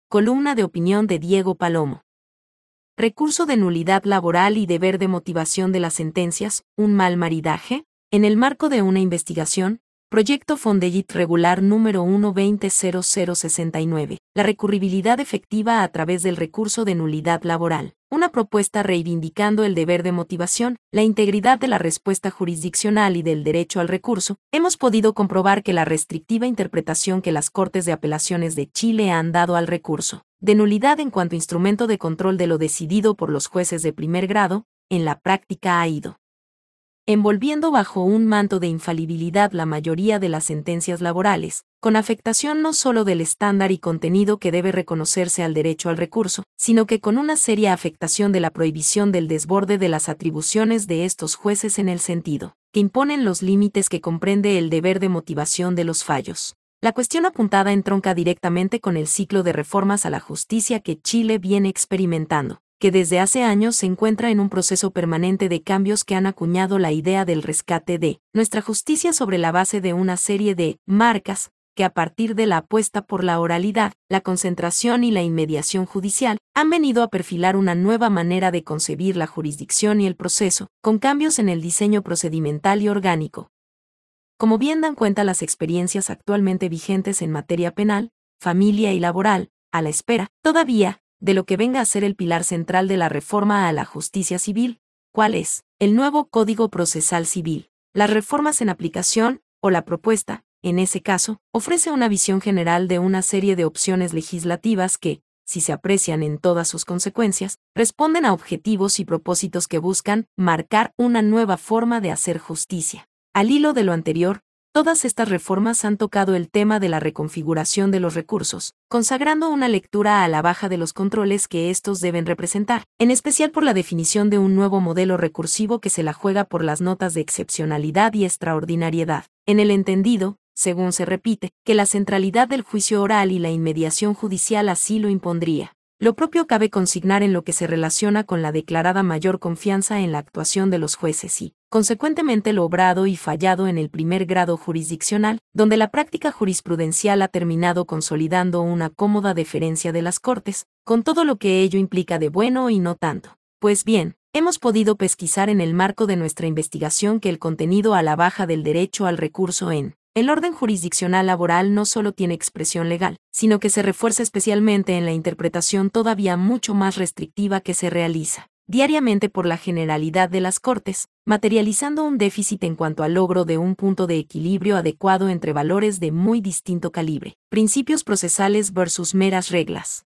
Columna de opinión de Diego Palomo. Recurso de nulidad laboral y deber de motivación de las sentencias, un mal maridaje. En el marco de una investigación, Proyecto Fondellit Regular número 1200069, la recurribilidad efectiva a través del recurso de nulidad laboral. Una propuesta reivindicando el deber de motivación, la integridad de la respuesta jurisdiccional y del derecho al recurso, hemos podido comprobar que la restrictiva interpretación que las Cortes de Apelaciones de Chile han dado al recurso, de nulidad en cuanto instrumento de control de lo decidido por los jueces de primer grado, en la práctica ha ido envolviendo bajo un manto de infalibilidad la mayoría de las sentencias laborales, con afectación no solo del estándar y contenido que debe reconocerse al derecho al recurso, sino que con una seria afectación de la prohibición del desborde de las atribuciones de estos jueces en el sentido que imponen los límites que comprende el deber de motivación de los fallos. La cuestión apuntada entronca directamente con el ciclo de reformas a la justicia que Chile viene experimentando, que desde hace años se encuentra en un proceso permanente de cambios que han acuñado la idea del rescate de nuestra justicia sobre la base de una serie de marcas, que a partir de la apuesta por la oralidad, la concentración y la inmediación judicial, han venido a perfilar una nueva manera de concebir la jurisdicción y el proceso, con cambios en el diseño procedimental y orgánico. Como bien dan cuenta las experiencias actualmente vigentes en materia penal, familia y laboral, a la espera, todavía, de lo que venga a ser el pilar central de la reforma a la justicia civil, ¿cuál es? El nuevo Código Procesal Civil. Las reformas en aplicación, o la propuesta, en ese caso, ofrece una visión general de una serie de opciones legislativas que, si se aprecian en todas sus consecuencias, responden a objetivos y propósitos que buscan marcar una nueva forma de hacer justicia. Al hilo de lo anterior, todas estas reformas han tocado el tema de la reconfiguración de los recursos, consagrando una lectura a la baja de los controles que estos deben representar, en especial por la definición de un nuevo modelo recursivo que se la juega por las notas de excepcionalidad y extraordinariedad, en el entendido, según se repite, que la centralidad del juicio oral y la inmediación judicial así lo impondría. Lo propio cabe consignar en lo que se relaciona con la declarada mayor confianza en la actuación de los jueces y, consecuentemente, lo obrado y fallado en el primer grado jurisdiccional, donde la práctica jurisprudencial ha terminado consolidando una cómoda deferencia de las Cortes, con todo lo que ello implica de bueno y no tanto. Pues bien, hemos podido pesquisar en el marco de nuestra investigación que el contenido a la baja del derecho al recurso en el orden jurisdiccional laboral no solo tiene expresión legal, sino que se refuerza especialmente en la interpretación todavía mucho más restrictiva que se realiza diariamente por la generalidad de las Cortes, materializando un déficit en cuanto al logro de un punto de equilibrio adecuado entre valores de muy distinto calibre, principios procesales versus meras reglas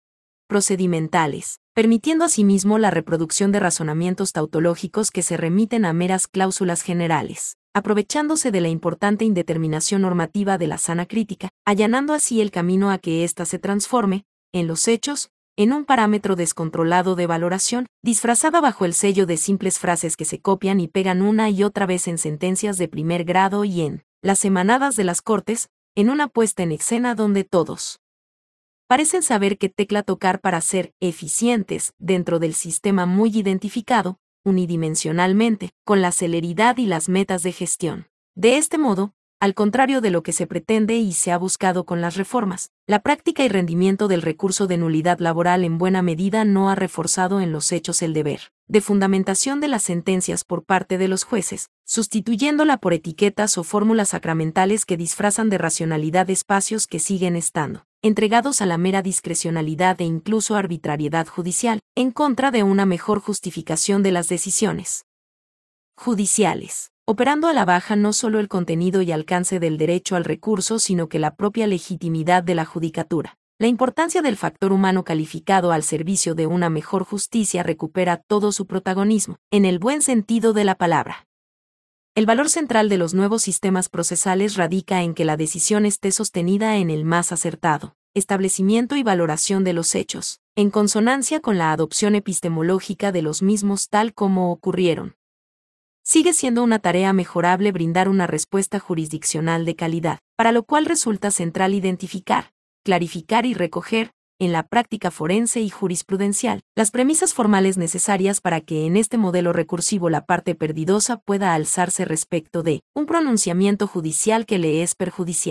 procedimentales, permitiendo asimismo la reproducción de razonamientos tautológicos que se remiten a meras cláusulas generales, aprovechándose de la importante indeterminación normativa de la sana crítica, allanando así el camino a que ésta se transforme, en los hechos, en un parámetro descontrolado de valoración, disfrazada bajo el sello de simples frases que se copian y pegan una y otra vez en sentencias de primer grado y en las emanadas de las Cortes, en una puesta en escena donde todos parecen saber qué tecla tocar para ser eficientes dentro del sistema muy identificado, unidimensionalmente, con la celeridad y las metas de gestión. De este modo, al contrario de lo que se pretende y se ha buscado con las reformas, la práctica y rendimiento del recurso de nulidad laboral en buena medida no ha reforzado en los hechos el deber de fundamentación de las sentencias por parte de los jueces, sustituyéndola por etiquetas o fórmulas sacramentales que disfrazan de racionalidad espacios que siguen estando entregados a la mera discrecionalidad e incluso arbitrariedad judicial, en contra de una mejor justificación de las decisiones judiciales, operando a la baja no solo el contenido y alcance del derecho al recurso, sino que la propia legitimidad de la judicatura. La importancia del factor humano calificado al servicio de una mejor justicia recupera todo su protagonismo, en el buen sentido de la palabra. El valor central de los nuevos sistemas procesales radica en que la decisión esté sostenida en el más acertado establecimiento y valoración de los hechos, en consonancia con la adopción epistemológica de los mismos tal como ocurrieron. Sigue siendo una tarea mejorable brindar una respuesta jurisdiccional de calidad, para lo cual resulta central identificar, clarificar y recoger, en la práctica forense y jurisprudencial, las premisas formales necesarias para que en este modelo recursivo la parte perdidosa pueda alzarse respecto de un pronunciamiento judicial que le es perjudicial.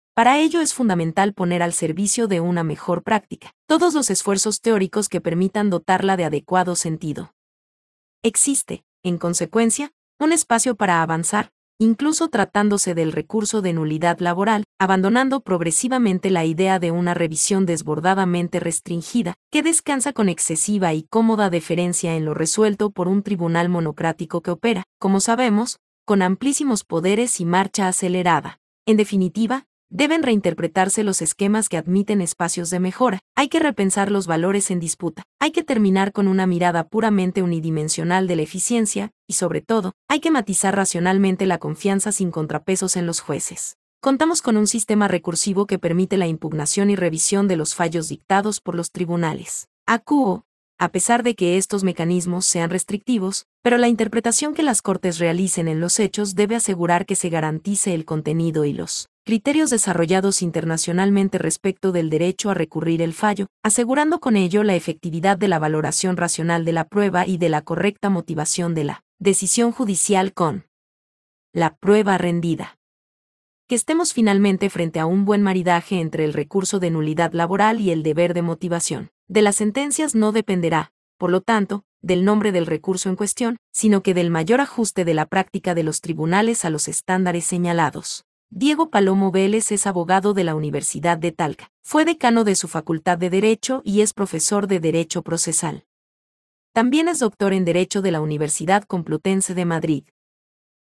Para ello es fundamental poner al servicio de una mejor práctica todos los esfuerzos teóricos que permitan dotarla de adecuado sentido. Existe, en consecuencia, un espacio para avanzar, incluso tratándose del recurso de nulidad laboral, abandonando progresivamente la idea de una revisión desbordadamente restringida, que descansa con excesiva y cómoda deferencia en lo resuelto por un tribunal monocrático que opera, como sabemos, con amplísimos poderes y marcha acelerada. En definitiva, deben reinterpretarse los esquemas que admiten espacios de mejora, hay que repensar los valores en disputa, hay que terminar con una mirada puramente unidimensional de la eficiencia, y sobre todo, hay que matizar racionalmente la confianza sin contrapesos en los jueces. Contamos con un sistema recursivo que permite la impugnación y revisión de los fallos dictados por los tribunales. Acuo, a pesar de que estos mecanismos sean restrictivos, pero la interpretación que las Cortes realicen en los hechos debe asegurar que se garantice el contenido y los criterios desarrollados internacionalmente respecto del derecho a recurrir el fallo, asegurando con ello la efectividad de la valoración racional de la prueba y de la correcta motivación de la decisión judicial con la prueba rendida. Que estemos finalmente frente a un buen maridaje entre el recurso de nulidad laboral y el deber de motivación. De las sentencias no dependerá, por lo tanto, del nombre del recurso en cuestión, sino que del mayor ajuste de la práctica de los tribunales a los estándares señalados. Diego Palomo Vélez es abogado de la Universidad de Talca. Fue decano de su Facultad de Derecho y es profesor de Derecho Procesal. También es doctor en Derecho de la Universidad Complutense de Madrid.